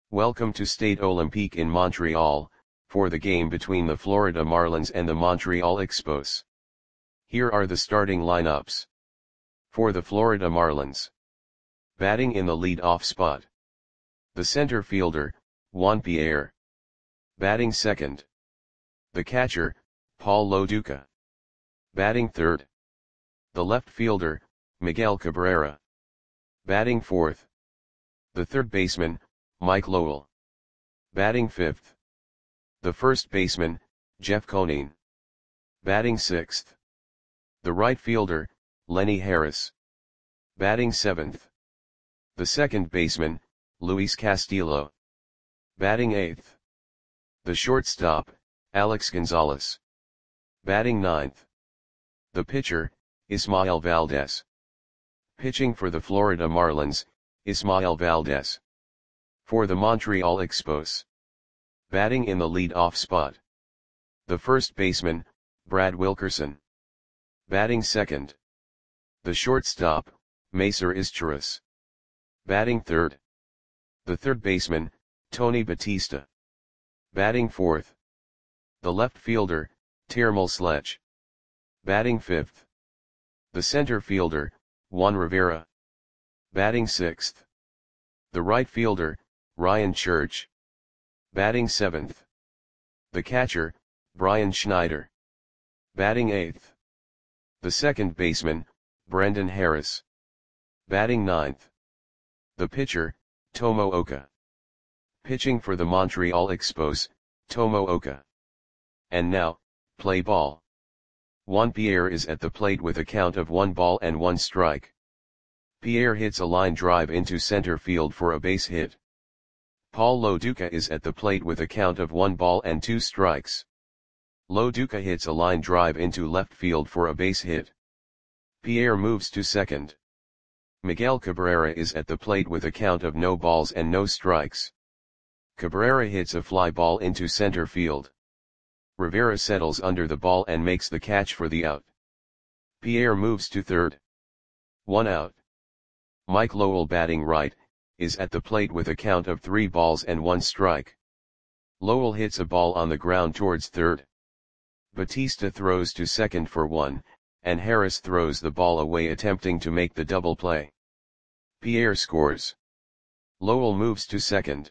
Welcome to Stade Olympique in Montreal, for the game between the Florida Marlins and the Montreal Expos. Here are the starting lineups. For the Florida Marlins. Batting in the lead-off spot. The center fielder, Juan Pierre. Batting second. The catcher, Paul Lo Duca. Batting third. The left fielder, Miguel Cabrera. Batting fourth. The third baseman, Mike Lowell. Batting fifth. The first baseman, Jeff Conine. Batting sixth. The right fielder, Lenny Harris. Batting seventh. The second baseman, Luis Castillo. Batting eighth. The shortstop, Alex Gonzalez. Batting ninth. The pitcher, Ismael Valdez. Pitching for the Florida Marlins, Ismael Valdez. For the Montreal Expos. Batting in the lead-off spot. The first baseman, Brad Wilkerson. Batting second. The shortstop, Macer Izturis. Batting third. The third baseman, Tony Batista. Batting fourth. The left fielder, Termel Sledge. Batting fifth. The center fielder, Juan Rivera. Batting sixth. The right fielder, Ryan Church. Batting seventh. The catcher, Brian Schneider. Batting eighth. The second baseman, Brendan Harris. Batting ninth. The pitcher, Tomo Oka. Pitching for the Montreal Expos, Tomo Oka. And now, play ball. Juan Pierre is at the plate with a count of 1 ball and 1 strike. Pierre hits a line drive into center field for a base hit. Paul Lo Duca is at the plate with a count of 1 ball and 2 strikes. Lo Duca hits a line drive into left field for a base hit. Pierre moves to second. Miguel Cabrera is at the plate with a count of no balls and no strikes. Cabrera hits a fly ball into center field. Rivera settles under the ball and makes the catch for the out. Pierre moves to third. 1 out. Mike Lowell, batting right, is at the plate with a count of 3 balls and 1 strike. Lowell hits a ball on the ground towards third. Batista throws to second for 1, and Harris throws the ball away attempting to make the double play. Pierre scores. Lowell moves to second.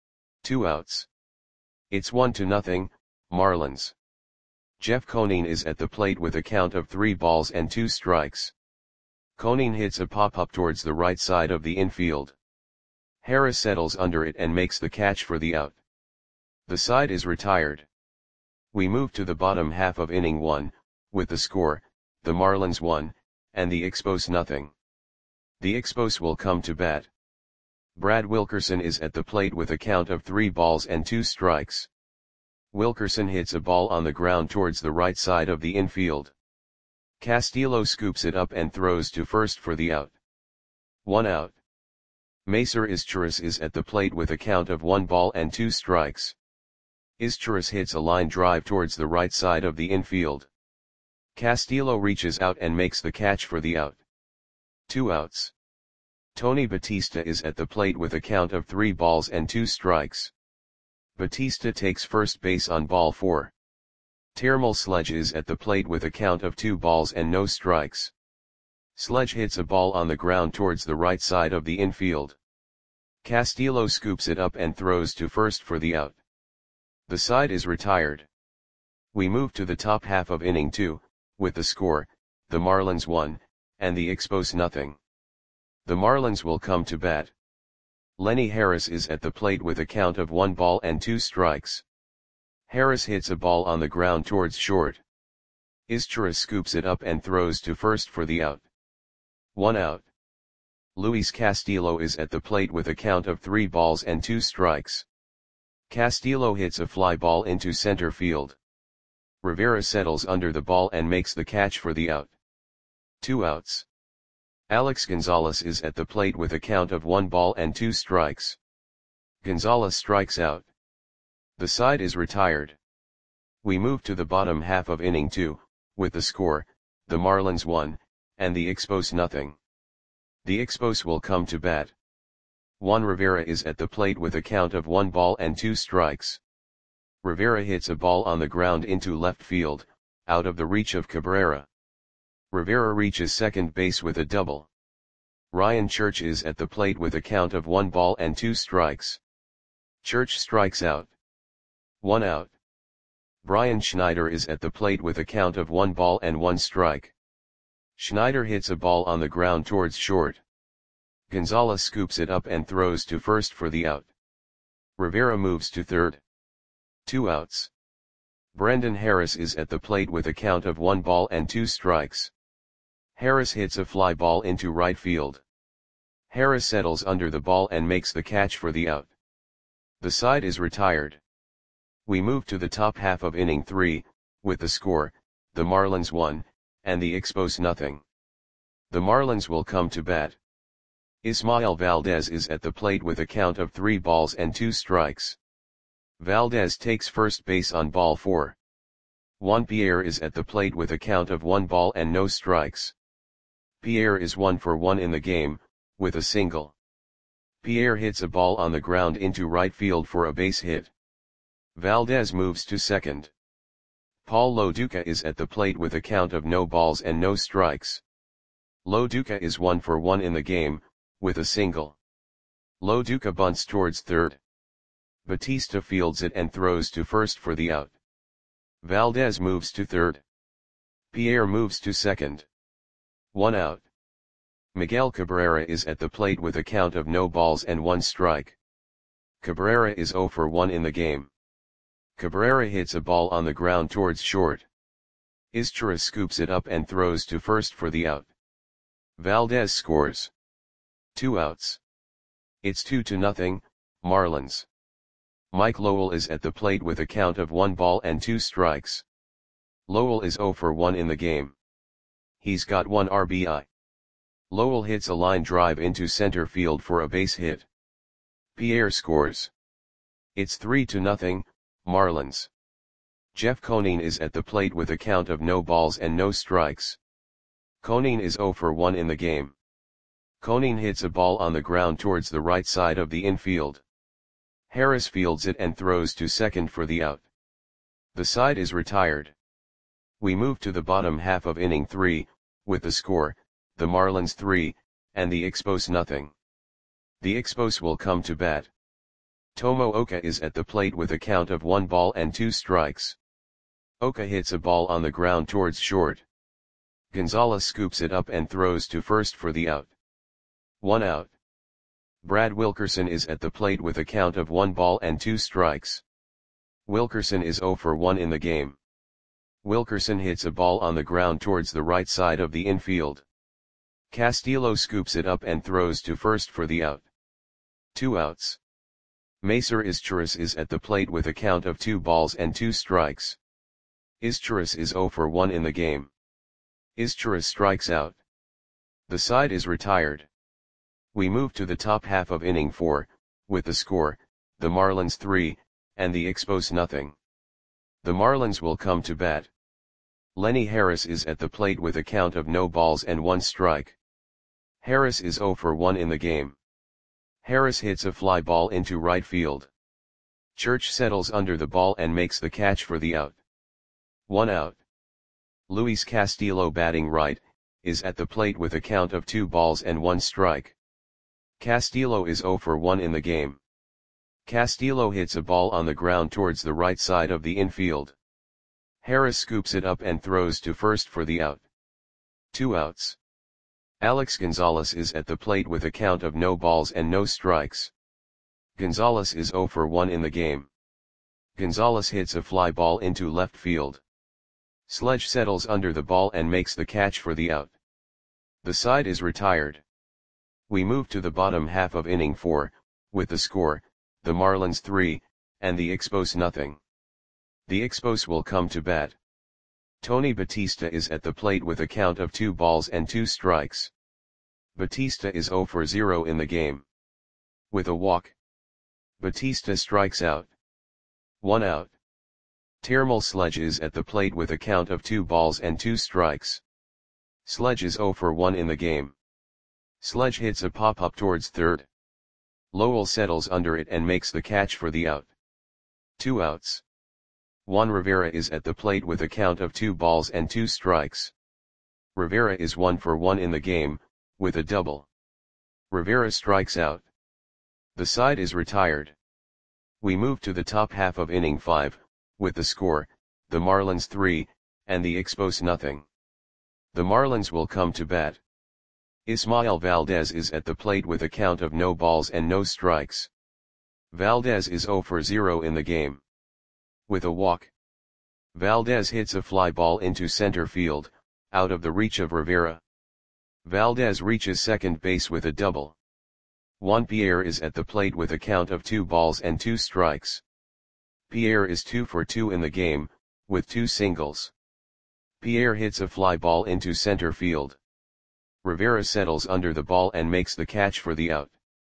2 outs. It's 1-0, Marlins. Jeff Conine is at the plate with a count of 3 balls and 2 strikes. Conine hits a pop-up towards the right side of the infield. Harris settles under it and makes the catch for the out. The side is retired. We move to the bottom half of inning 1, with the score, the Marlins 1, and the Expos 0. The Expos will come to bat. Brad Wilkerson is at the plate with a count of 3 balls and 2 strikes. Wilkerson hits a ball on the ground towards the right side of the infield. Castillo scoops it up and throws to first for the out. 1 out. Macer Izturis is at the plate with a count of 1 ball and 2 strikes. Izturis hits a line drive towards the right side of the infield. Castillo reaches out and makes the catch for the out. 2 outs. Tony Batista is at the plate with a count of 3 balls and 2 strikes. Batista takes first base on ball 4. Termel Sledge is at the plate with a count of 2 balls and no strikes. Sledge hits a ball on the ground towards the right side of the infield. Castillo scoops it up and throws to first for the out. The side is retired. We move to the top half of inning 2, with the score, the Marlins 1, and the Expos 0. The Marlins will come to bat. Lenny Harris is at the plate with a count of 1 ball and 2 strikes. Harris hits a ball on the ground towards short. Izturis scoops it up and throws to first for the out. 1 out. Luis Castillo is at the plate with a count of 3 balls and 2 strikes. Castillo hits a fly ball into center field. Rivera settles under the ball and makes the catch for the out. 2 outs. Alex Gonzalez is at the plate with a count of 1 ball and 2 strikes. Gonzalez strikes out. The side is retired. We move to the bottom half of inning 2, with the score, the Marlins 1, and the Expos 0. The Expos will come to bat. Juan Rivera is at the plate with a count of 1 ball and 2 strikes. Rivera hits a ball on the ground into left field, out of the reach of Cabrera. Rivera reaches second base with a double. Ryan Church is at the plate with a count of 1 ball and 2 strikes. Church strikes out. 1 out. Brian Schneider is at the plate with a count of 1 ball and 1 strike. Schneider hits a ball on the ground towards short. Gonzalez scoops it up and throws to first for the out. Rivera moves to third. 2 outs. Brendan Harris is at the plate with a count of 1 ball and 2 strikes. Harris hits a fly ball into right field. Harris settles under the ball and makes the catch for the out. The side is retired. We move to the top half of inning 3, with the score, the Marlins 1, and the Expos nothing. The Marlins will come to bat. Ismael Valdez is at the plate with a count of 3 balls and 2 strikes. Valdez takes first base on ball 4. Juan Pierre is at the plate with a count of 1 ball and no strikes. Pierre is 1 for 1 in the game, with a single. Pierre hits a ball on the ground into right field for a base hit. Valdez moves to second. Paul Lo Duca is at the plate with a count of no balls and no strikes. Lo Duca is 1 for 1 in the game, with a single. Lo Duca bunts towards third. Batista fields it and throws to first for the out. Valdez moves to third. Pierre moves to second. 1 out. Miguel Cabrera is at the plate with a count of no balls and 1 strike. Cabrera is 0 for 1 in the game. Cabrera hits a ball on the ground towards short. Izchara scoops it up and throws to first for the out. Valdez scores. 2 outs. It's 2-0, Marlins. Mike Lowell is at the plate with a count of 1 ball and 2 strikes. Lowell is 0 for 1 in the game. He's got 1 RBI. Lowell hits a line drive into center field for a base hit. Pierre scores. It's 3-0, Marlins. Jeff Conine is at the plate with a count of no balls and no strikes. Conine is 0 for 1 in the game. Conine hits a ball on the ground towards the right side of the infield. Harris fields it and throws to second for the out. The side is retired. We move to the bottom half of inning 3, with the score, the Marlins 3, and the Expos nothing. The Expos will come to bat. Tomo Oka is at the plate with a count of 1 ball and 2 strikes. Oka hits a ball on the ground towards short. Gonzalez scoops it up and throws to first for the out. 1 out. Brad Wilkerson is at the plate with a count of 1 ball and 2 strikes. Wilkerson is 0 for 1 in the game. Wilkerson hits a ball on the ground towards the right side of the infield. Castillo scoops it up and throws to first for the out. 2 outs. Macer Izturis is at the plate with a count of 2 balls and 2 strikes. Izturis is 0 for 1 in the game. Izturis strikes out. The side is retired. We move to the top half of inning 4, with the score, the Marlins 3, and the Expos nothing. The Marlins will come to bat. Lenny Harris is at the plate with a count of no balls and 1 strike. Harris is 0 for 1 in the game. Harris hits a fly ball into right field. Church settles under the ball and makes the catch for the out. 1 out. Luis Castillo, batting right, is at the plate with a count of 2 balls and 1 strike. Castillo is 0 for 1 in the game. Castillo hits a ball on the ground towards the right side of the infield. Harris scoops it up and throws to first for the out. 2 outs. Alex Gonzalez is at the plate with a count of no balls and no strikes. Gonzalez is 0 for 1 in the game. Gonzalez hits a fly ball into left field. Sledge settles under the ball and makes the catch for the out. The side is retired. We move to the bottom half of inning 4, with the score, the Marlins 3, and the Expos nothing. The Expos will come to bat. Tony Batista is at the plate with a count of 2 balls and 2 strikes. Batista is 0 for 0 in the game. With a walk, Batista strikes out. 1 out. Termal Sledge is at the plate with a count of 2 balls and 2 strikes. Sledge is 0 for 1 in the game. Sledge hits a pop-up towards third. Lowell settles under it and makes the catch for the out. 2 outs. Juan Rivera is at the plate with a count of 2 balls and 2 strikes. Rivera is 1 for 1 in the game, with a double. Rivera strikes out. The side is retired. We move to the top half of inning 5, with the score, the Marlins 3, and the Expos nothing. The Marlins will come to bat. Ismael Valdez is at the plate with a count of no balls and no strikes. Valdez is 0 for 0 in the game. With a walk, Valdez hits a fly ball into center field, out of the reach of Rivera. Valdez reaches second base with a double. Juan Pierre is at the plate with a count of 2 balls and 2 strikes. Pierre is 2 for 2 in the game, with 2 singles. Pierre hits a fly ball into center field. Rivera settles under the ball and makes the catch for the out.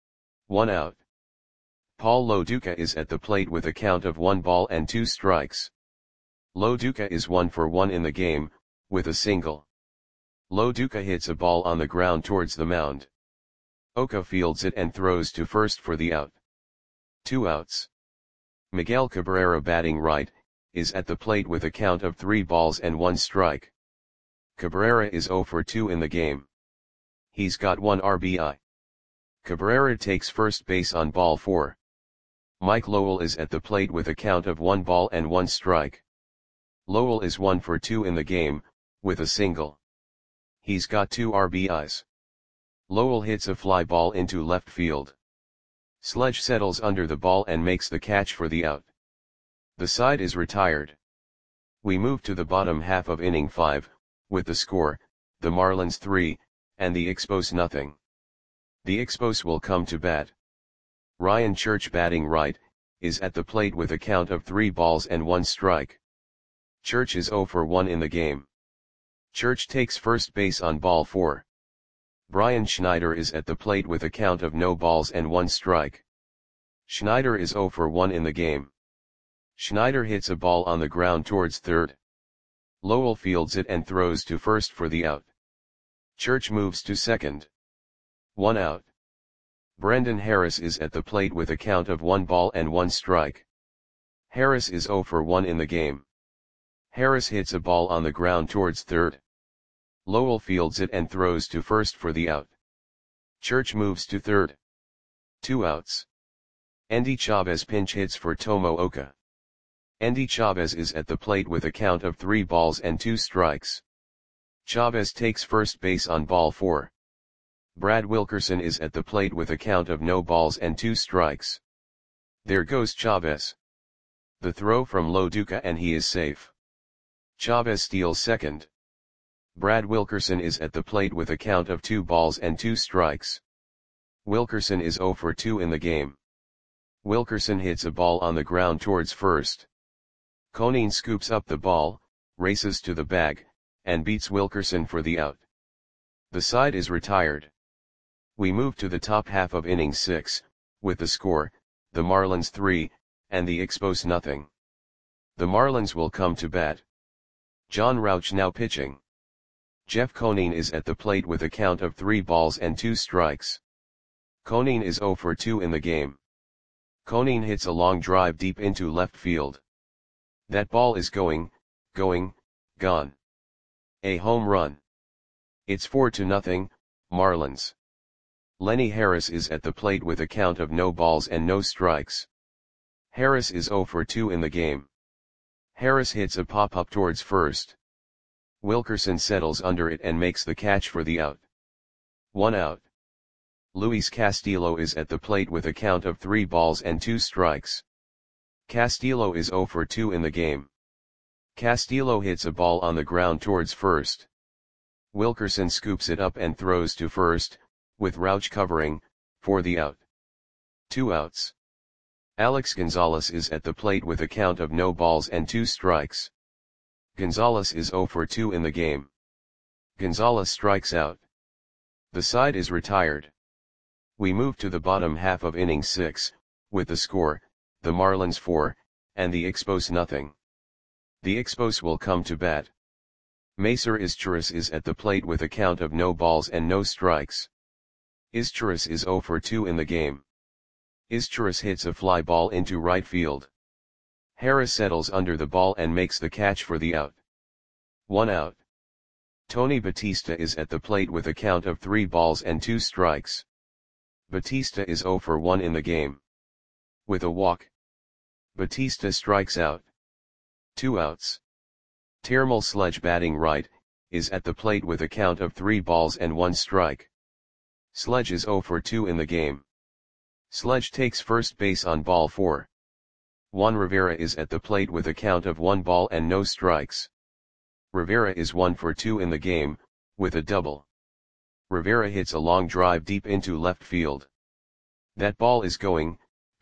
1 out. Paul Loduca is at the plate with a count of 1 ball and 2 strikes. Loduca is 1 for 1 in the game, with a single. Loduca hits a ball on the ground towards the mound. Oka fields it and throws to first for the out. 2 outs. Miguel Cabrera, batting right, is at the plate with a count of 3 balls and 1 strike. Cabrera is 0 for 2 in the game. He's got 1 RBI. Cabrera takes first base on ball 4. Mike Lowell is at the plate with a count of 1 ball and 1 strike. Lowell is 1 for 2 in the game, with a single. He's got 2 RBIs. Lowell hits a fly ball into left field. Sledge settles under the ball and makes the catch for the out. The side is retired. We move to the bottom half of inning 5, with the score, the Marlins 3, and the Expos nothing. The Expos will come to bat. Ryan Church, batting right, is at the plate with a count of 3 balls and 1 strike. Church is 0 for 1 in the game. Church takes first base on ball 4. Brian Schneider is at the plate with a count of no balls and 1 strike. Schneider is 0 for 1 in the game. Schneider hits a ball on the ground towards third. Lowell fields it and throws to first for the out. Church moves to second. 1 out. Brendan Harris is at the plate with a count of 1 ball and 1 strike. Harris is 0 for 1 in the game. Harris hits a ball on the ground towards third. Lowell fields it and throws to first for the out. Church moves to third. 2 outs. Endy Chavez pinch hits for Tomo Oka. Endy Chavez is at the plate with a count of 3 balls and 2 strikes. Chavez takes first base on ball 4. Brad Wilkerson is at the plate with a count of no balls and 2 strikes. There goes Chavez. The throw from Loduca and he is safe. Chavez steals second. Brad Wilkerson is at the plate with a count of 2 balls and 2 strikes. Wilkerson is 0 for 2 in the game. Wilkerson hits a ball on the ground towards first. Conine scoops up the ball, races to the bag, and beats Wilkerson for the out. The side is retired. We move to the top half of inning 6, with the score, the Marlins 3, and the Expos nothing. The Marlins will come to bat. John Rauch now pitching. Jeff Conine is at the plate with a count of 3 balls and 2 strikes. Conine is 0 for 2 in the game. Conine hits a long drive deep into left field. That ball is gone. A home run. It's 4-0, Marlins. Lenny Harris is at the plate with a count of no balls and no strikes. Harris is 0 for 2 in the game. Harris hits a pop-up towards first. Wilkerson settles under it and makes the catch for the out. 1 out. Luis Castillo is at the plate with a count of 3 balls and 2 strikes. Castillo is 0 for 2 in the game. Castillo hits a ball on the ground towards first. Wilkerson scoops it up and throws to first, with Rauch covering, for the out. 2 outs. Alex Gonzalez is at the plate with a count of no balls and 2 strikes. Gonzalez is 0 for 2 in the game. Gonzalez strikes out. The side is retired. We move to the bottom half of inning 6, with the score, the Marlins 4, and the Expos nothing. The Expos will come to bat. Macer Izturis is at the plate with a count of no balls and no strikes. Izturis is 0 for 2 in the game. Izturis hits a fly ball into right field. Harris settles under the ball and makes the catch for the out. 1 out. Tony Batista is at the plate with a count of 3 balls and 2 strikes. Batista is 0 for 1 in the game. With a walk, Batista strikes out. 2 outs. Termal Sledge, batting right, is at the plate with a count of 3 balls and 1 strike. Sledge is 0 for 2 in the game. Sledge takes first base on ball 4. Juan Rivera is at the plate with a count of 1 ball and no strikes. Rivera is 1 for 2 in the game, with a double. Rivera hits a long drive deep into left field. That ball is gone.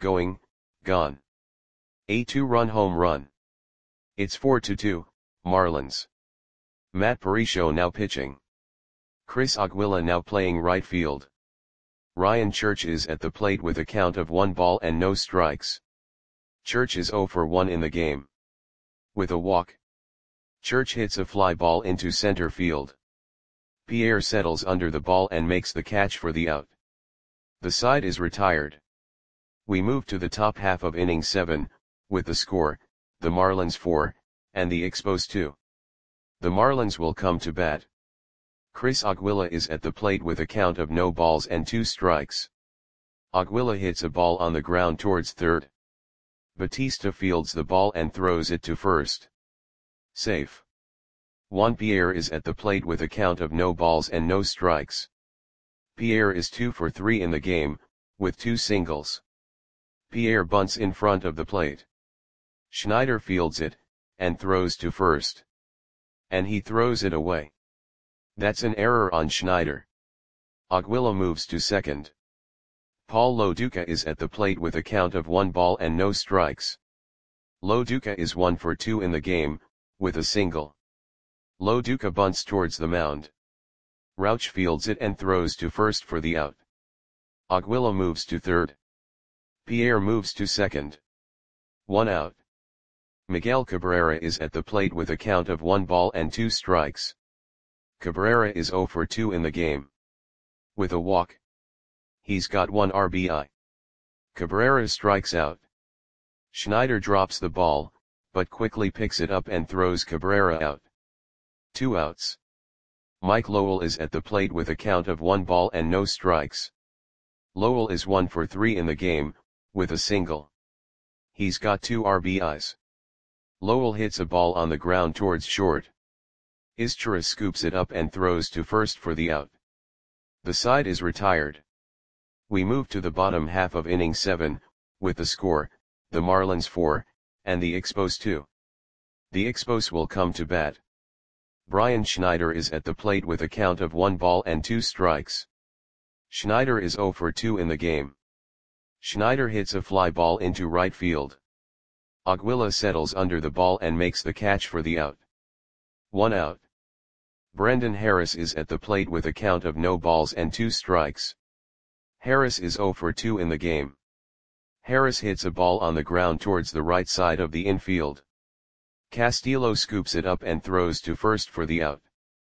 A 2-run home run. It's 4-2, Marlins. Matt Parisio now pitching. Chris Aguila now playing right field. Ryan Church is at the plate with a count of 1 ball and no strikes. Church is 0 for 1 in the game. With a walk, Church hits a fly ball into center field. Pierre settles under the ball and makes the catch for the out. The side is retired. We move to the top half of inning 7, with the score, the Marlins 4, and the Expos 2. The Marlins will come to bat. Chris Aguila is at the plate with a count of no balls and 2 strikes. Aguila hits a ball on the ground towards third. Batista fields the ball and throws it to first. Safe. Juan Pierre is at the plate with a count of no balls and no strikes. Pierre is 2 for 3 in the game, with 2 singles. Pierre bunts in front of the plate. Schneider fields it, and throws to first. And he throws it away. That's an error on Schneider. Aguila moves to second. Paul Loduca is at the plate with a count of 1 ball and no strikes. Loduca is 1 for 2 in the game, with a single. Loduca bunts towards the mound. Rauch fields it and throws to first for the out. Aguila moves to third. Pierre moves to second. 1 out. Miguel Cabrera is at the plate with a count of 1 ball and 2 strikes. Cabrera is 0 for 2 in the game. With a walk, he's got 1 RBI. Cabrera strikes out. Schneider drops the ball, but quickly picks it up and throws Cabrera out. 2 outs. Mike Lowell is at the plate with a count of 1 ball and no strikes. Lowell is 1 for 3 in the game, with a single. He's got 2 RBIs. Lowell hits a ball on the ground towards short. Izturis scoops it up and throws to first for the out. The side is retired. We move to the bottom half of inning 7, with the score, the Marlins 4, and the Expos 2. The Expos will come to bat. Brian Schneider is at the plate with a count of 1 ball and 2 strikes. Schneider is 0 for 2 in the game. Schneider hits a fly ball into right field. Aguila settles under the ball and makes the catch for the out. 1 out. Brendan Harris is at the plate with a count of no balls and 2 strikes. Harris is 0 for 2 in the game. Harris hits a ball on the ground towards the right side of the infield. Castillo scoops it up and throws to first for the out.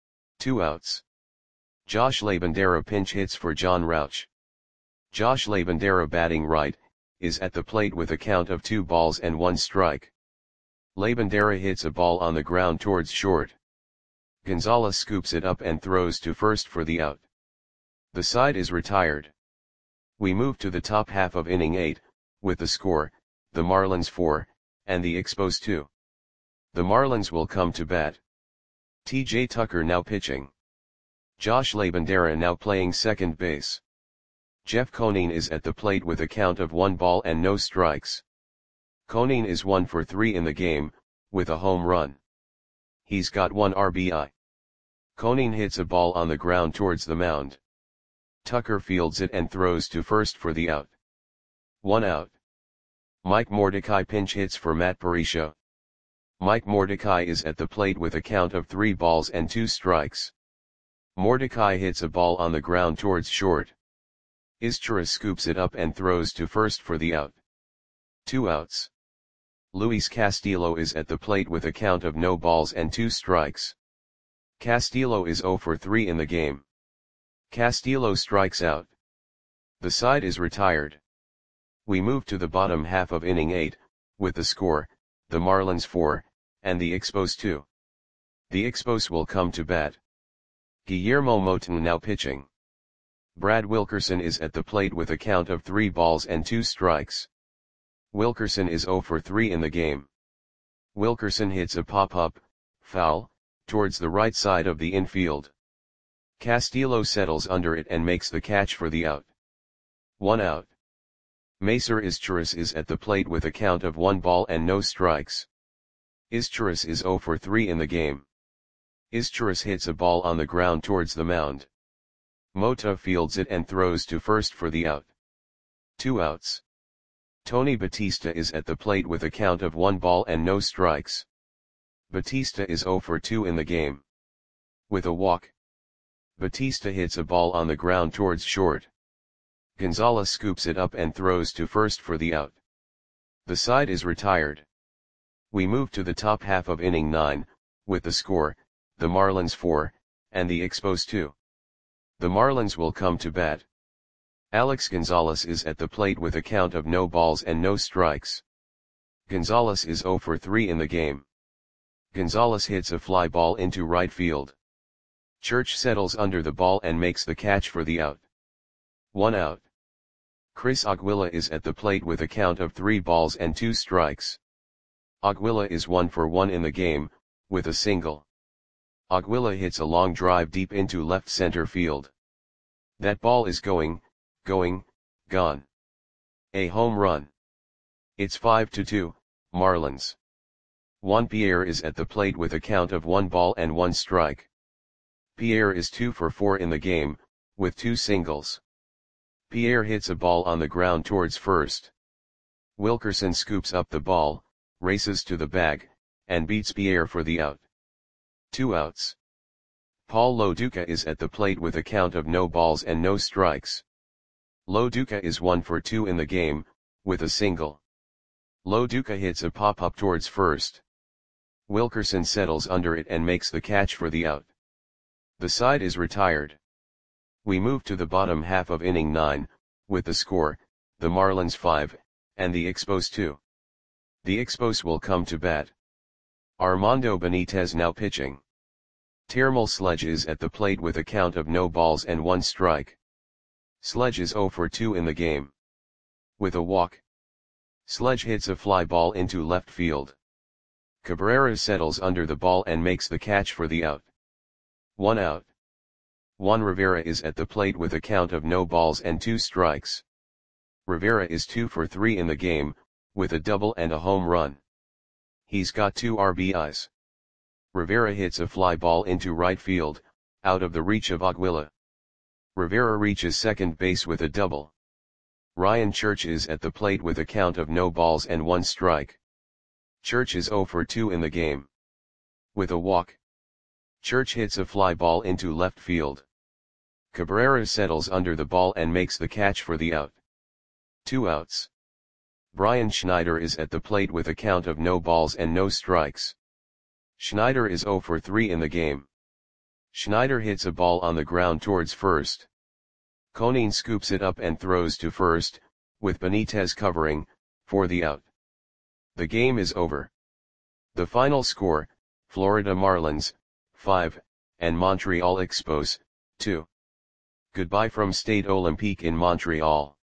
2 outs. Josh Labandera pinch hits for John Rauch. Josh Labandera, batting right, is at the plate with a count of 2 balls and 1 strike. Labandera hits a ball on the ground towards short. Gonzalez scoops it up and throws to first for the out. The side is retired. We move to the top half of inning 8, with the score, the Marlins 4, and the Expos 2. The Marlins will come to bat. T.J. Tucker now pitching. Josh Labandera now playing second base. Jeff Conine is at the plate with a count of 1 ball and no strikes. Conine is 1 for 3 in the game, with a home run. He's got 1 RBI. Conine hits a ball on the ground towards the mound. Tucker fields it and throws to first for the out. 1 out. Mike Mordecai pinch hits for Matt Parisio. Mike Mordecai is at the plate with a count of 3 balls and 2 strikes. Mordecai hits a ball on the ground towards short. Izturis scoops it up and throws to first for the out. 2 outs. Luis Castillo is at the plate with a count of no balls and 2 strikes. Castillo is 0 for 3 in the game. Castillo strikes out. The side is retired. We move to the bottom half of inning 8, with the score, the Marlins 4, and the Expos 2. The Expos will come to bat. Guillermo Moton now pitching. Brad Wilkerson is at the plate with a count of 3 balls and 2 strikes. Wilkerson is 0 for 3 in the game. Wilkerson hits a pop-up, foul, towards the right side of the infield. Castillo settles under it and makes the catch for the out. 1 out. Macer Izturis is at the plate with a count of 1 ball and no strikes. Izturis is 0 for 3 in the game. Izturis hits a ball on the ground towards the mound. Mota fields it and throws to first for the out. 2 outs. Tony Batista is at the plate with a count of 1 ball and no strikes. Batista is 0 for 2 in the game. With a walk, Batista hits a ball on the ground towards short. Gonzalez scoops it up and throws to first for the out. The side is retired. We move to the top half of inning 9, with the score, the Marlins 4, and the Expos 2. The Marlins will come to bat. Alex Gonzalez is at the plate with a count of no balls and no strikes. Gonzalez is 0 for 3 in the game. Gonzalez hits a fly ball into right field. Church settles under the ball and makes the catch for the out. 1 out. Chris Aguila is at the plate with a count of 3 balls and 2 strikes. Aguila is 1 for 1 in the game, with a single. Aguila hits a long drive deep into left center field. That ball is gone. A home run. It's 5-2, Marlins. Juan Pierre is at the plate with a count of 1 ball and 1 strike. Pierre is 2 for 4 in the game, with 2 singles. Pierre hits a ball on the ground towards first. Wilkerson scoops up the ball, races to the bag, and beats Pierre for the out. 2 outs. Paul Loduca is at the plate with a count of no balls and no strikes. Loduca is 1 for 2 in the game, with a single. Loduca hits a pop-up towards first. Wilkerson settles under it and makes the catch for the out. The side is retired. We move to the bottom half of inning 9, with the score, the Marlins 5, and the Expos 2. The Expos will come to bat. Armando Benitez now pitching. Termal Sledge is at the plate with a count of no balls and 1 strike. Sledge is 0 for 2 in the game. With a walk, Sledge hits a fly ball into left field. Cabrera settles under the ball and makes the catch for the out. 1 out. Juan Rivera is at the plate with a count of no balls and 2 strikes. Rivera is 2 for 3 in the game, with a double and a home run. He's got 2 RBIs. Rivera hits a fly ball into right field, out of the reach of Aguila. Rivera reaches second base with a double. Ryan Church is at the plate with a count of no balls and 1 strike. Church is 0 for 2 in the game. With a walk, Church hits a fly ball into left field. Cabrera settles under the ball and makes the catch for the out. 2 outs. Brian Schneider is at the plate with a count of no balls and no strikes. Schneider is 0 for 3 in the game. Schneider hits a ball on the ground towards first. Conine scoops it up and throws to first, with Benitez covering, for the out. The game is over. The final score, Florida Marlins, 5, and Montreal Expos, 2. Goodbye from Stade Olympique in Montreal.